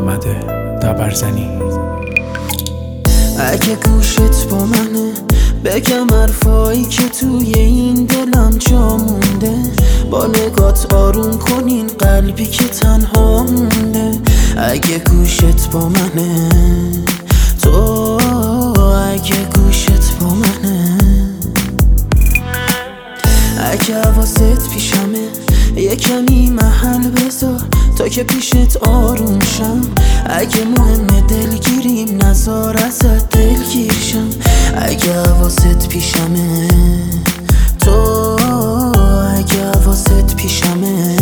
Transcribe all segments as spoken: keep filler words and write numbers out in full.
محمد دبرزنی. اگه گوشت با منه بگم حرفایی که توی این دلم جا مونده، با نگات آروم کنین قلبی که تنها مونده. اگه گوشت با منه، تو اگه گوشت با منه، اگه حواست پیشمه یه کمی محل بذار تا که پیشت آروم شم. اگه مهمه دلگیریم نذار ازت دلگیر شم. اگه حواست پیشمه، تو اگه حواست پیشمه،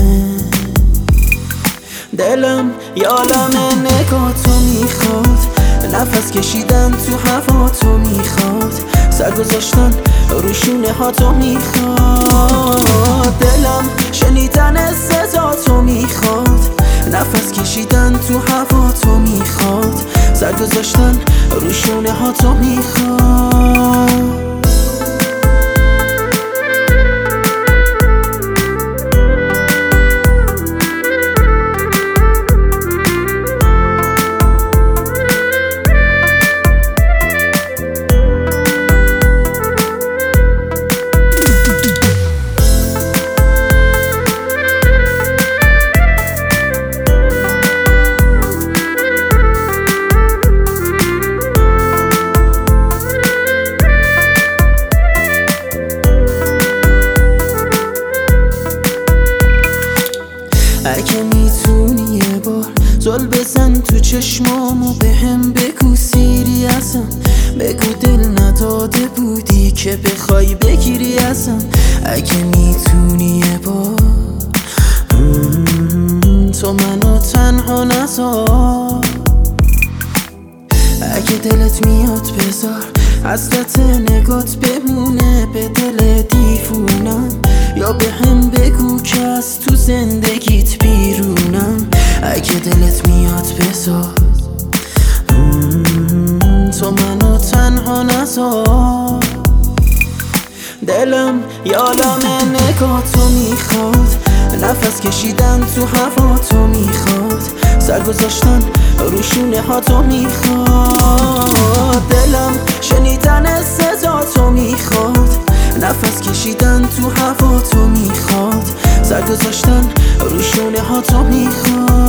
دلم یالم نگاه تو میخواد، نفس کشیدن تو هوا تو میخواد، سر گذاشتن رو شونه ها تو میخواد. دلم شنیدن صدا تو میخواد، نفس کشیدن تو هوا تو میخواد، سر گذاشتن رو شونه ها تو میخواد. اگه میتونی یه بار زل بزن تو چشمامو بهم بگو سیری ازم، بگو دل نداده بودی که بخوای بگیری ازم. اگه میتونی یه بار تو منو تنها نذار، اگه دلت میاد بذار حسرت نگات بمونه به دل دیوونم، یا به هم بگو که از تو زندگیت بیرونم. اگه دلت میاد بذار تو منو تنها نذار، دلم یالم نگاه تو میخواد، نفس کشیدن تو هوا تو میخواد، سر گذاشتن رو شونه ها تو میخواد. دلم شنیدن صدا تو میخواد، نفس کشیدن تو هوا تو میخواد، سر گذاشتن رو شونه ها تو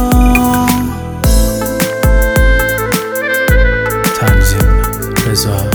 میخواد. تنظیم رضا